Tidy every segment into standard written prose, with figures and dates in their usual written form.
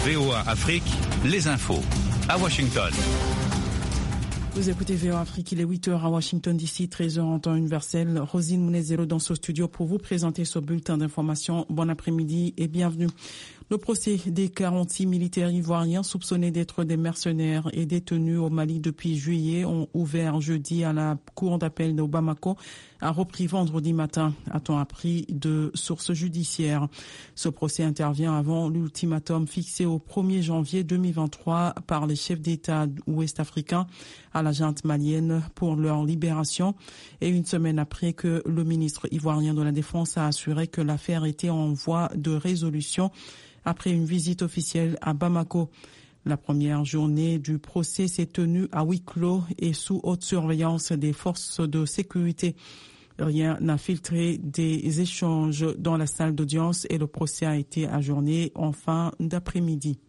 VOA Afrique, les infos à Washington. Vous écoutez VOA Afrique, il est 8h à Washington DC, 13h en temps universel. Rosine Mounezero dans ce studio pour vous présenter ce bulletin d'information. Bon après-midi et bienvenue. Le procès des 46 militaires ivoiriens soupçonnés d'être des mercenaires et détenus au Mali depuis juillet ont ouvert jeudi à la cour d'appel de Bamako, a repris vendredi matin, a-t-on appris de sources judiciaires. Ce procès intervient avant l'ultimatum fixé au 1er janvier 2023 par les chefs d'État ouest-africains à la junte malienne pour leur libération et une semaine après que le ministre ivoirien de la Défense a assuré que l'affaire était en voie de résolution après une visite officielle à Bamako. La première journée du procès s'est tenue à huis clos et sous haute surveillance des forces de sécurité. Rien n'a filtré des échanges dans la salle d'audience et le procès a été ajourné en fin d'après-midi.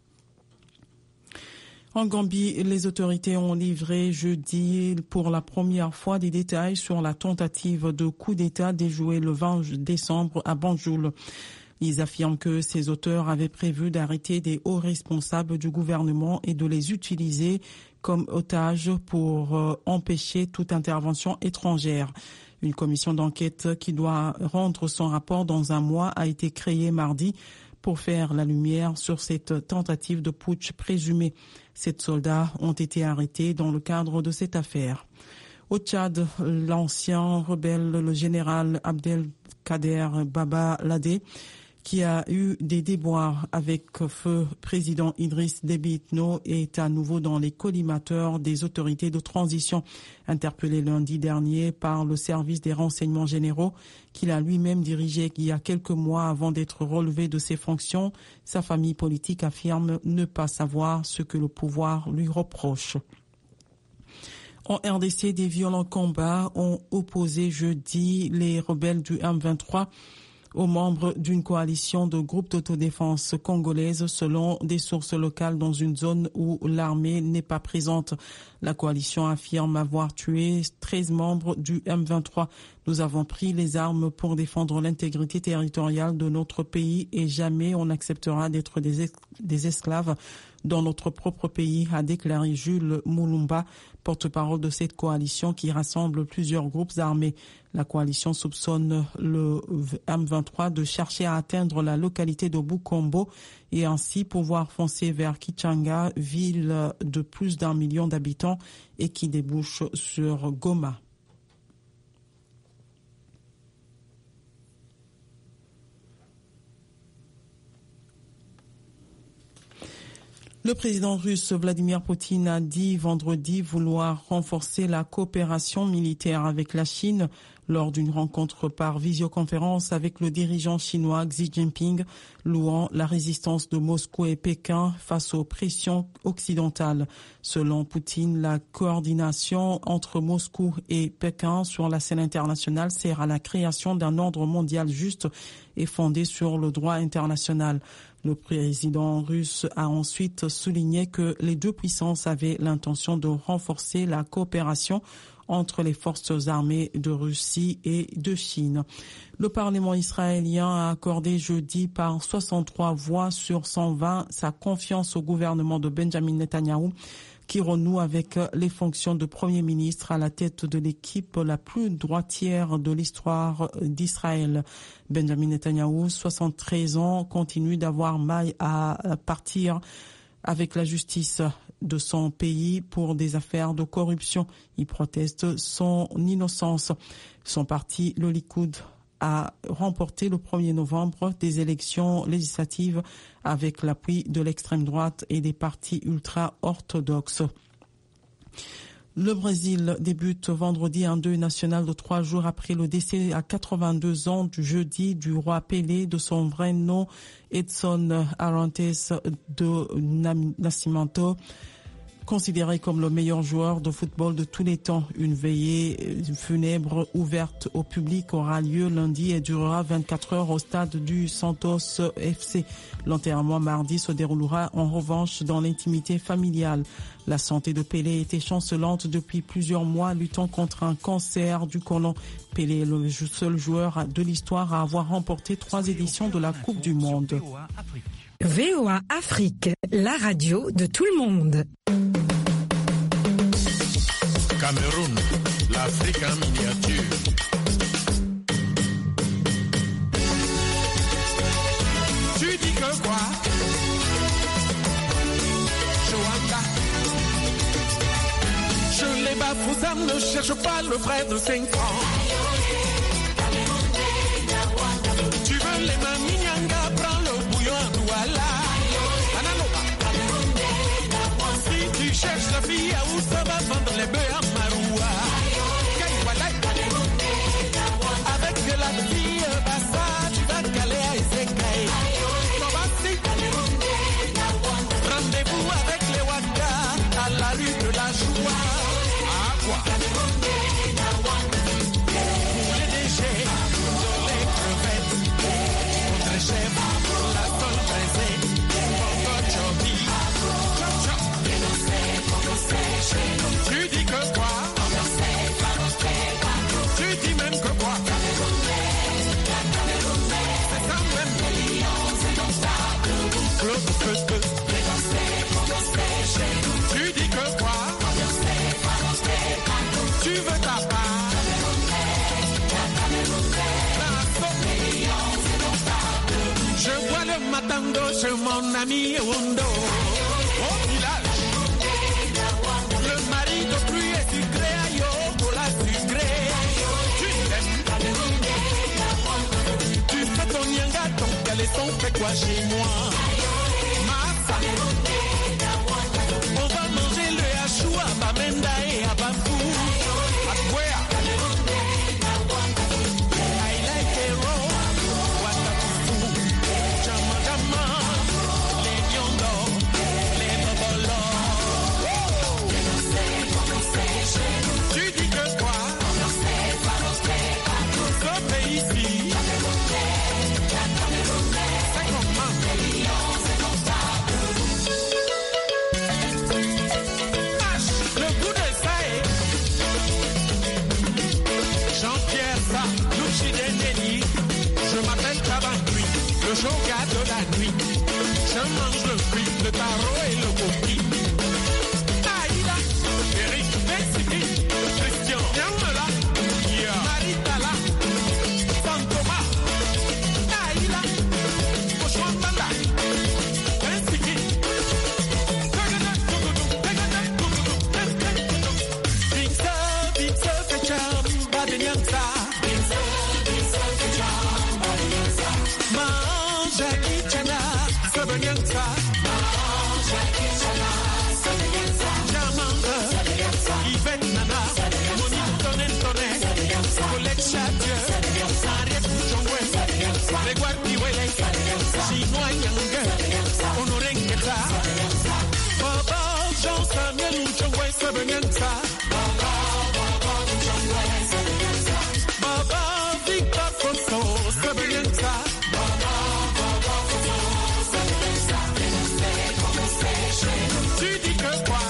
En Gambie, les autorités ont livré jeudi pour la première fois des détails sur la tentative de coup d'État déjouée le 20 décembre à Banjul. Ils affirment que ces auteurs avaient prévu d'arrêter des hauts responsables du gouvernement et de les utiliser comme otages pour empêcher toute intervention étrangère. Une commission d'enquête qui doit rendre son rapport dans un mois a été créée mardi pour faire la lumière sur cette tentative de putsch présumée. 7 soldats ont été arrêtés dans le cadre de cette affaire. Au Tchad, l'ancien rebelle, le général Abdelkader Baba Ladé, qui a eu des déboires avec feu président Idriss Déby Itno, est à nouveau dans les collimateurs des autorités de transition. Interpellé lundi dernier par le service des renseignements généraux qu'il a lui-même dirigé il y a quelques mois avant d'être relevé de ses fonctions, sa famille politique affirme ne pas savoir ce que le pouvoir lui reproche. En RDC, des violents combats ont opposé jeudi les rebelles du M23 aux membres d'une coalition de groupes d'autodéfense congolaise selon des sources locales dans une zone où l'armée n'est pas présente. La coalition affirme avoir tué 13 membres du M23. Nous avons pris les armes pour défendre l'intégrité territoriale de notre pays et jamais on n'acceptera d'être des esclaves dans notre propre pays, a déclaré Jules Moulumba, porte-parole de cette coalition qui rassemble plusieurs groupes armés. La coalition soupçonne le M23 de chercher à atteindre la localité de Bukombo et ainsi pouvoir foncer vers Kichanga, ville de plus d'1 million d'habitants et qui débouche sur Goma. Le président russe Vladimir Poutine a dit vendredi vouloir renforcer la coopération militaire avec la Chine lors d'une rencontre par visioconférence avec le dirigeant chinois Xi Jinping, louant la résistance de Moscou et Pékin face aux pressions occidentales. Selon Poutine, la coordination entre Moscou et Pékin sur la scène internationale sert à la création d'un ordre mondial juste et fondé sur le droit international. Le président russe a ensuite souligné que les deux puissances avaient l'intention de renforcer la coopération entre les forces armées de Russie et de Chine. Le Parlement israélien a accordé jeudi par 63 voix sur 120 sa confiance au gouvernement de Benjamin Netanyahou, qui renoue avec les fonctions de Premier ministre à la tête de l'équipe la plus droitière de l'histoire d'Israël. Benjamin Netanyahou, 73 ans, continue d'avoir mal à partir avec la justice de son pays pour des affaires de corruption. Il proteste son innocence. Son parti, le Likoud, a remporté le 1er novembre des élections législatives avec l'appui de l'extrême droite et des partis ultra-orthodoxes. Le Brésil débute vendredi un deuil national de 3 jours après le décès à 82 ans du jeudi du roi Pelé, de son vrai nom Edson Arantes de Nascimento, considéré comme le meilleur joueur de football de tous les temps. Une veillée funèbre ouverte au public aura lieu lundi et durera 24 heures au stade du Santos FC. L'enterrement mardi se déroulera en revanche dans l'intimité familiale. La santé de Pelé était chancelante depuis plusieurs mois, luttant contre un cancer du côlon. Pelé est le seul joueur de l'histoire à avoir remporté 3 éditions de la Coupe du Monde. VOA Afrique, la radio de tout le monde. Cameroun, l'Afrique en miniature. Tu dis que quoi? Joanda. Je les bafoue, ça ne cherche pas le frère de 5 ans. Tu veux les maminianga, prends le bouillon à Douala. Analoba. Si tu cherches la fille à où ça va vendre les bœufs à Maroua. Avec de la fille bassa, tu vas caler à Ezekaï. Rendez-vous avec les Waka à la rue de la joie. À quoi? Pour les déchets, pour les crevettes, contre les chefs, la tôle braisée, pour Chobi. Tu dis que quoi? Tu dis même que quoi? C'est ça même. Tu dis que quoi? Tu veux ta part? Je vois le matando chez mon ami Wundo. Au village, le mari de pluie est sucré à Yoko la sucré. Tu l'aimes? Tu fais ton yanga, ton caleçon fait quoi chez moi? Massa. On va manger le hachou à Bamenda et à Bafou. À Bouéa. I like a roll. Watakufu. Jama Jama. Les Nyondo. Les Bobolo. Tu dis que quoi? Ce pays-ci. C'est comment? Le goût de ça est Jean-Pierre ça, Louchi Dendeli. Je m'appelle Tabantui, le joga de la nuit. Je mange le fruit, le taro et le coquille. Aïda, Eric, Bessiki, Christian, Yamela, Maritala, Fantoma, Aïda, Oshwambanda, Bessiki. Tu dis que quoi?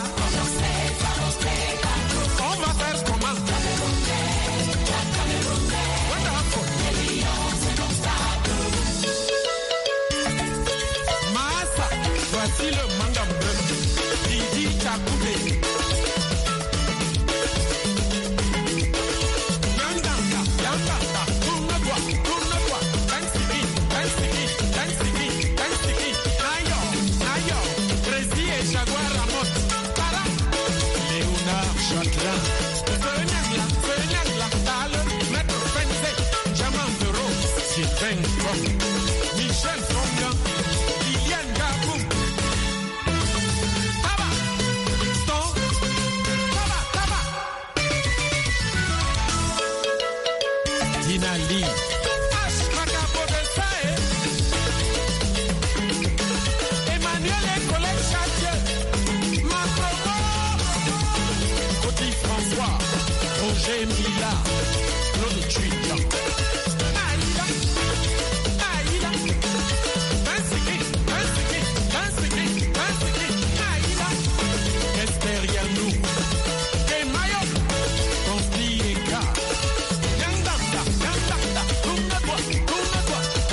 On va faire comment? Massa, voici le manga bleu. Didi Chakoubé. Michel Fongan,